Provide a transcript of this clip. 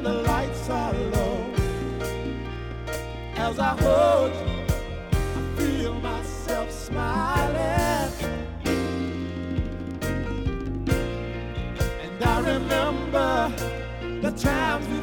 when the lights are low. As I hold you, I feel myself smiling, and I remember the times we